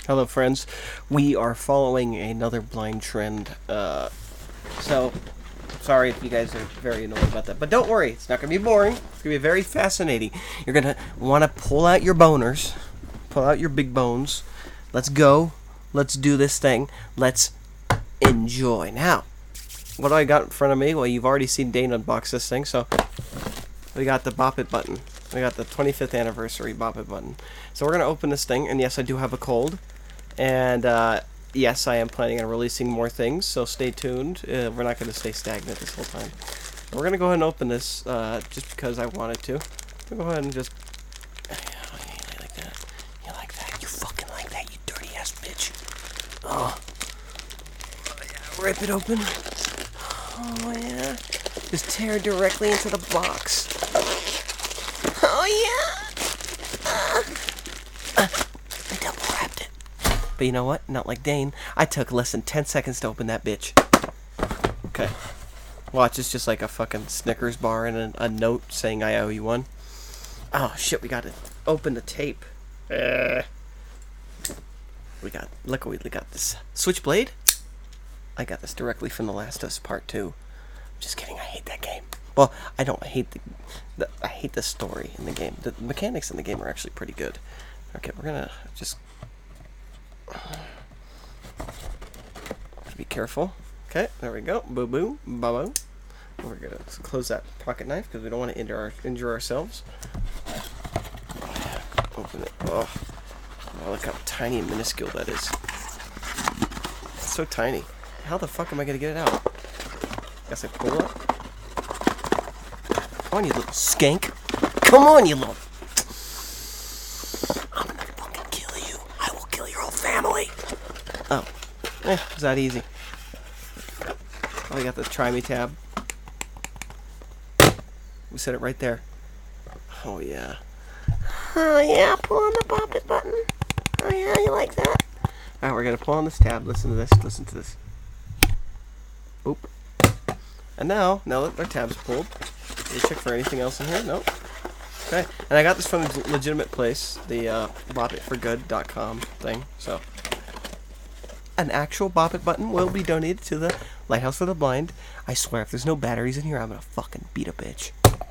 Hello, friends. We are following another blind trend. So, sorry if you guys are very annoyed about that. But don't worry, it's not going to be boring. It's going to be very fascinating. You're going to want to pull out your boners, pull out your big bones. Let's go. Let's do this thing. Let's enjoy. Now, what do I got in front of me? Well, you've already seen Dane unbox this thing, so we got the Bop It button. We got the 25th anniversary Bop It button. So we're going to open this thing, and yes, I do have a cold. And yes, I am planning on releasing more things, so stay tuned. We're not going to stay stagnant this whole time. We're going to go ahead and open this just because I wanted to. We'll go ahead and just... Oh, yeah, you like that? You like that? You fucking like that, you dirty ass bitch. Oh yeah, rip it open. Oh yeah. Just tear directly into the box. Oh yeah. I double wrapped it. But you know what? Not like Dane. I took less than 10 seconds to open that bitch. Okay. Watch, it's just like a fucking Snickers bar and a note saying I owe you one. Oh shit, we gotta open the tape. We got this Switchblade. I got this directly from The Last of Us Part 2. Just kidding, I hate that game. Well, I don't hate I hate the story in the game. The mechanics in the game are actually pretty good. Okay, we're gonna just be careful. Okay, there we go. Boo boo, ba boo. We're gonna close that pocket knife because we don't want to injure ourselves. Open it. Oh, look how tiny and minuscule that is. It's so tiny. How the fuck am I gonna get it out? Guess I pull it. Come on, you little skank. Come on, you little... I'm gonna fucking kill you. I will kill your whole family. Oh. It's that easy. Oh, we got the Try Me tab. We set it right there. Oh, yeah. Oh, yeah. Pull on the Bop It button. Oh, yeah. You like that? Alright, we're gonna pull on this tab. Listen to this. Listen to this. Boop. And now that our tab's pulled, you check for anything else in here? Nope. Okay. And I got this from a legitimate place, the bopitforgood.com thing. So, an actual Bop It button will be donated to the Lighthouse for the Blind. I swear, if there's no batteries in here, I'm gonna fucking beat a bitch.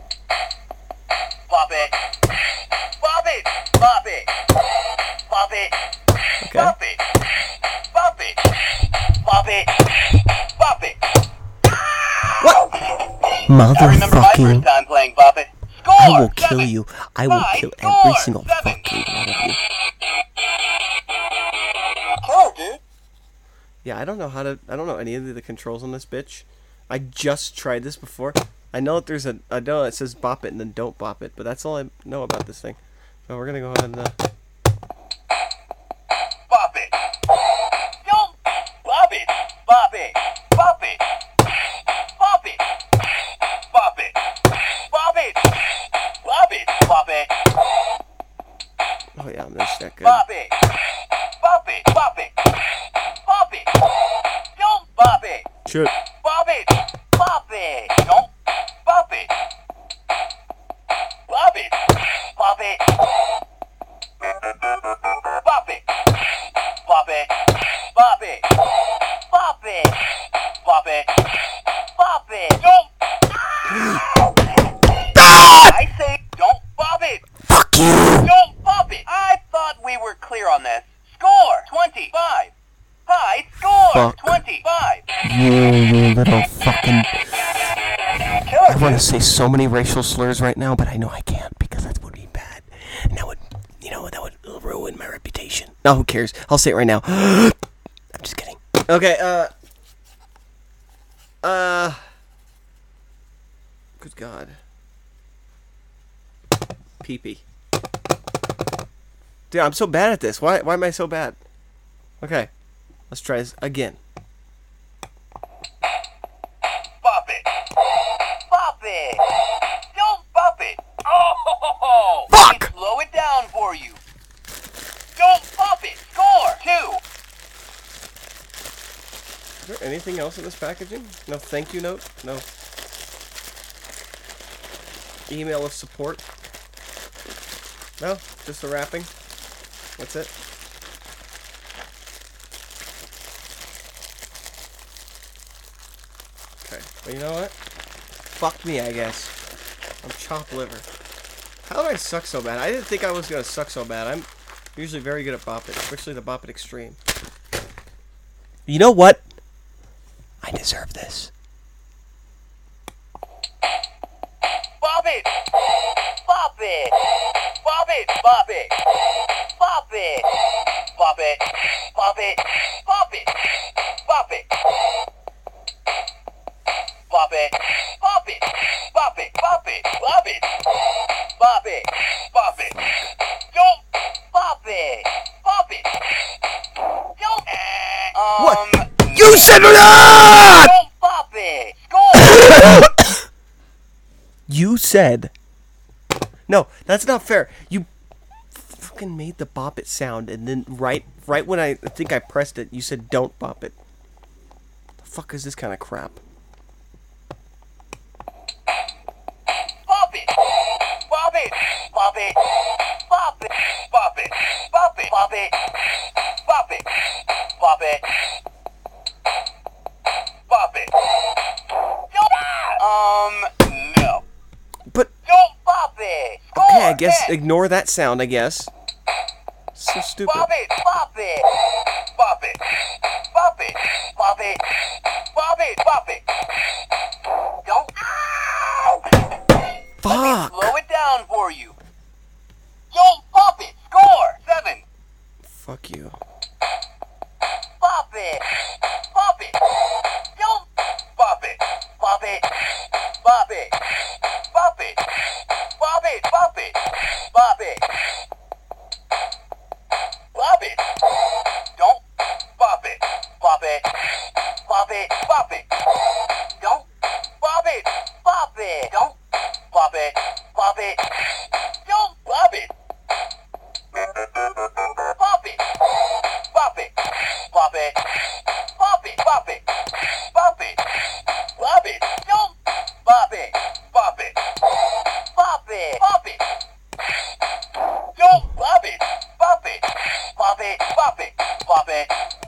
Bop it. Bop it. Bop it. Bop it. Okay. Bop it. Bop it. Bop it. Bop it. What? I remember my first time playing Bop It. Score! I will kill 7. you. I will kill every Score! single 7. fucking one of you. Oh, dude. Yeah, I don't know any of the controls on this bitch. I just tried this before. I know that I know it says bop it and then don't bop it, but that's all I know about this thing. So we're gonna go ahead and, Bop it. Don't bop it. Bop it. Bop it. Bop it. Bop it. Bop it. Bop it. Bop it. oh yeah, I'm just that good. Bop it. Bop it. Bop it. Bop it. Don't bop it. Shit. Bop it. Bop it. Don't bop it. Bop it. Bop it. Bop it. Bop it. Bop it. Bop it. Bop it. Bop it. Don't. I say don't bop it. Fuck you! Don't bop it. I thought we were clear on this. Score 25. High score Fuck. 25. You little fucking... Killer, I want to say so many racial slurs right now, but I know I can't because that would be bad. And that would, that would ruin my reputation. No, who cares? I'll say it right now. I'm just kidding. Okay, good God. Pee-pee. Dude, I'm so bad at this. Why am I so bad? Okay, let's try this again. Bop it. Bop it. Don't bop it. Oh, Fuck! let me slow it down for you. Don't bop it. Score 2. Is there anything else in this packaging? No thank you note? No email of support? No? Just the wrapping? That's it? But you know what? Fuck me, I guess. I'm chopped liver. How did I suck so bad? I didn't think I was gonna suck so bad. I'm usually very good at Bop It, especially the Bop It Extreme. You know what? I deserve this. Bop it! Bop it! Bop it! Bop it! Bop it! Bop it! Bop it! Bop it! Bop it! Bop it! Bop it! Bop it! Bop it! Bop it! Bop it! Bop it! Don't bop it! Bop it! Don't. What? You said that! Don't bop it! Score! You said. No, that's not fair. You fucking made the Bop It sound, and then right when I think I pressed it, you said don't bop it. The fuck is this kind of crap? Bop it! Bop it! Bop it! Bop it! Bop it! Bop it! Bop it! Bop it! Bop it! Bop it! No. But Don't bop it! Score! okay, I guess Yes. ignore that sound. I guess. So stupid. Bop it! Bop it! Bop it! Bop it! Bop it! Bop it! Bop it! Don't. Ow! Fuck. Slow it down for you. Don't bop it! Score! 7. Fuck you. Bop it! Bop it! Don't bop it! Bop it! Bop it! Bop it! Bop it! Bop it! Bop it! Bop it! Don't bop it! Bop it! Bop it! Bop it! Don't bop it! Bop it! Don't bop it! Bop it! Don't bop it! Bop it! Bop it! Bop it! Bop it! Bop it! Bop it! Bop it! Don't bop it! Bop it! Bop it! Bop it! Don't bop it! Bop it! Bop it! Bop it! Bop it!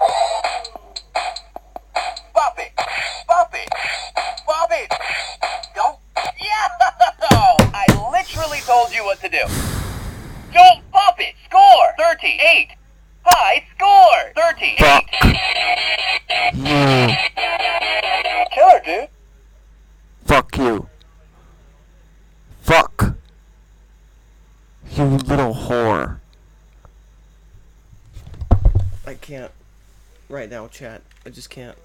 Bop it! Bop it! Bop it! Don't. Yeah! I literally told you what to do. Don't bop it! Score! 38! High score! 38! Killer, dude. Fuck you. Fuck. You little whore. I can't. Right now, chat. I just can't.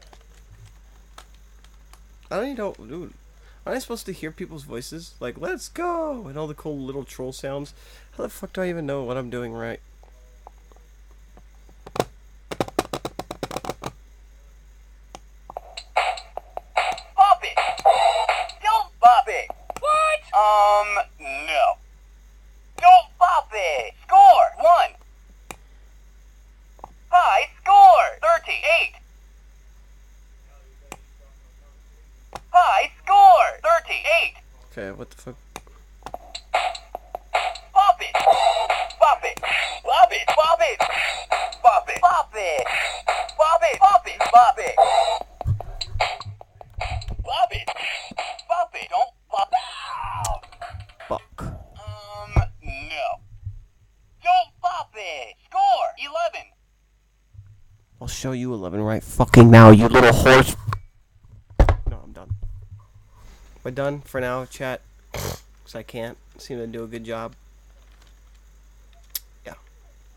I don't even know. Dude. Aren't I supposed to hear people's voices? Like, let's go! And all the cool little troll sounds. How the fuck do I even know what I'm doing right? Bop it! Don't bop it! What? No. Don't bop it! Score! 1. High score! 38! High score! 38! Okay, what the fuck? Bop it! Bop it! Bop it! Bop it! Bop it! Bop it! Bop it! Bop it! Bop it! Bop it! Bop it! Don't bop it! Fuck. No. Don't bop it! Score! 11! I'll show you 11 right fucking now, you little horse. No, I'm done. We're done for now, chat. Because I can't seem to do a good job.